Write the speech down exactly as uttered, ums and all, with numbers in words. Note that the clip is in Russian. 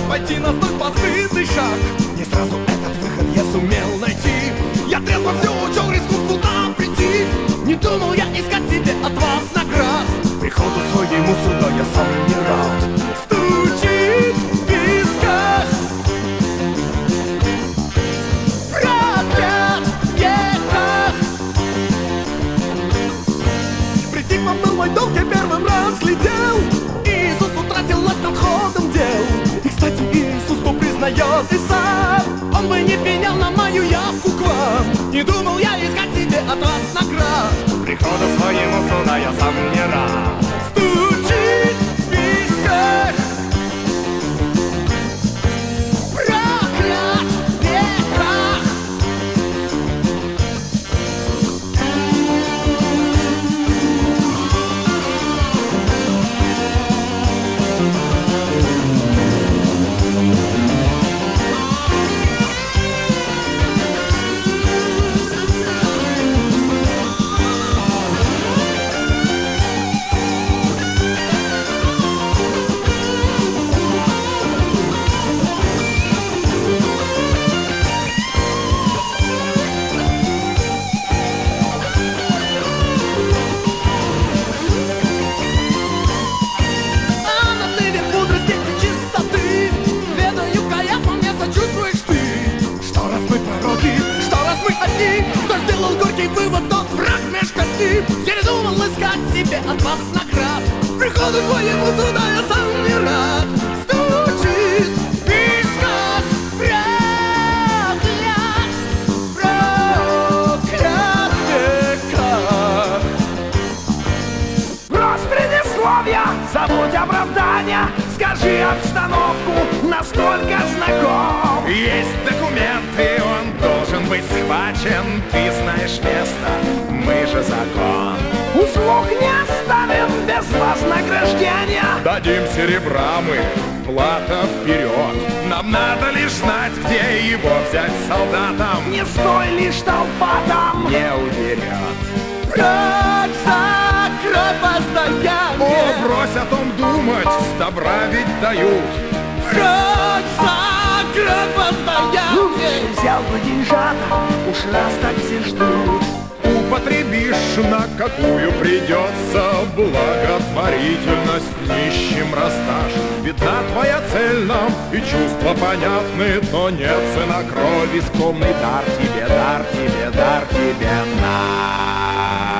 пойти на столь постыдный шаг. Не сразу этот выход я сумел найти. Я трезво все учел, рискнул сюда прийти. Не думал я искать себе от вас наград. Приходу своему сюда я сам не рад. Стучит в висках проклят веках. Прийти к вам был мой долг, я первым раз глядел. Иисус утратил власть над ходом дел. И, кстати, Иисус то признает и сам. Он бы не пенял на мою явку к вам. Не думал я искать себе от вас наград. Приходу своему сюда я сам не рад. Стучит в висках проклят веках. Кто сделал горький вывод, тот враг меж костей. Я не думал искать себе от вас наград. Приходу своему сюда я сам не рад. Стучит в висках проклят, проклят веках. Брось предисловия, забудь оправдания. Скажи обстановку, насколько знаком. Есть документы, он должен быть схвачен. Ты знаешь место, мы же закон. Услуг не оставим без вознаграждения. Дадим серебра мы, плата вперед. Нам надо лишь знать, где его взять солдатам. Не стой лишь толпа там Не уберет. Прочь за кровь воздаяние. О, брось о том думать, с добра ведь дают. Прочь за кровь воздаяние. Взял бы деньжата, уж раз так все ждут. Употребишь, на какую придется. Благотворительность нищим раздашь. Видна твоя цель нам и чувства понятны. Но нет цена крови, скромный дар тебе, дар тебе, дар тебе наш.